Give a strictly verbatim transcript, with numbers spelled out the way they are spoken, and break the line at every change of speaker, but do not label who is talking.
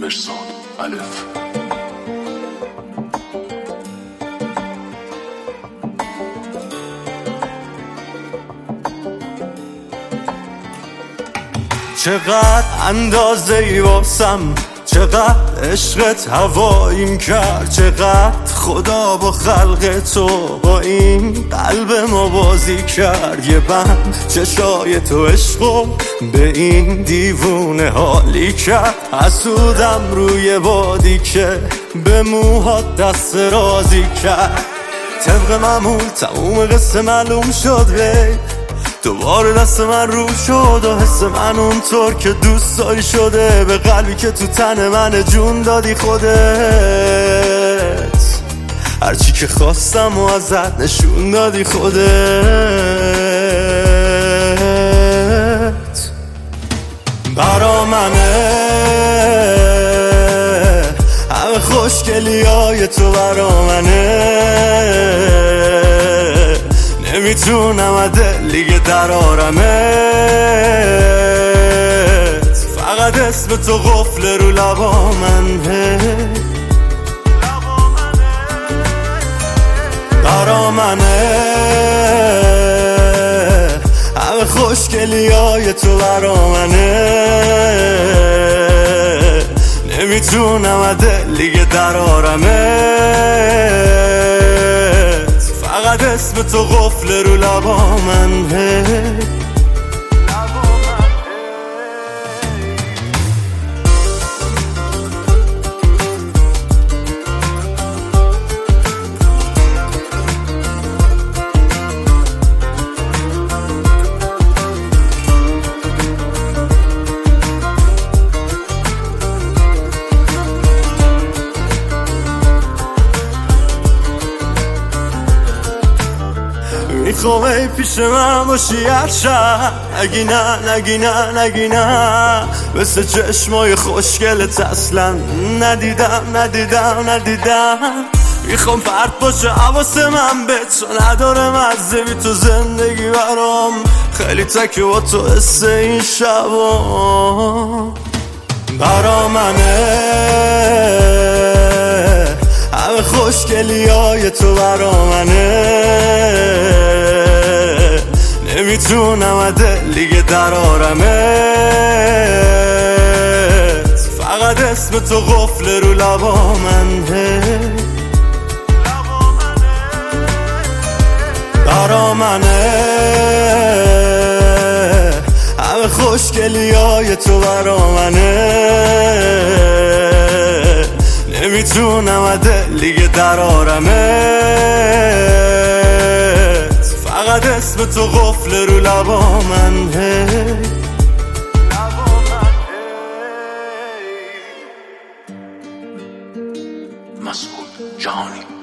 مرصاد الف.
چقدر اندازه ای واسم، چقدر عشقت هواییم کرد، چقدر خدا با خلق تو با این قلب ما بازی کرد. یه بند چشای تو عشقو به این دیوونه حالی کرد. حسودم روی بادی که به موهات دست رازی کرد. طبق معمول تموم قصه معلوم شد وی دوباره دست من رو شد و حس من اونطور که دوست داری شده. به قلبی که تو تن من جون دادی خودت، هرچی که خواستم و ازت نشون دادی خودت. برا منه همه خوشگلی های تو، برا منه نمیتونم دلیگه در آرمت. فقط اسم تو قفل رو لبا منه. برا منه همه خوشگلی های تو، برا منه نمیتونم دلیگه در آرمت. فقط اسم تو قفل رو لبا منه. میخوام ای پیش من باشی هر شب، نگی نه نگی نه نگی نه. مثل چشمای خوشگلت اصلا ندیدم ندیدم ندیدم. میخوام فرد باشه حواس من به تو نداره مزه بی تو زندگی برام. خیلی تکه با تو حس این شبا. برا منه همه خوشگلی های تو، برا منه نمیتونم دلیگه در آرمت. فقط اسم تو قفل رو لبا منه. برا منه همه خوشگلی های تو، برا منه نمیتونم دلیگه در آرمت. فقط اسم تو قفل رو لبا منه.
مسعود جهانی.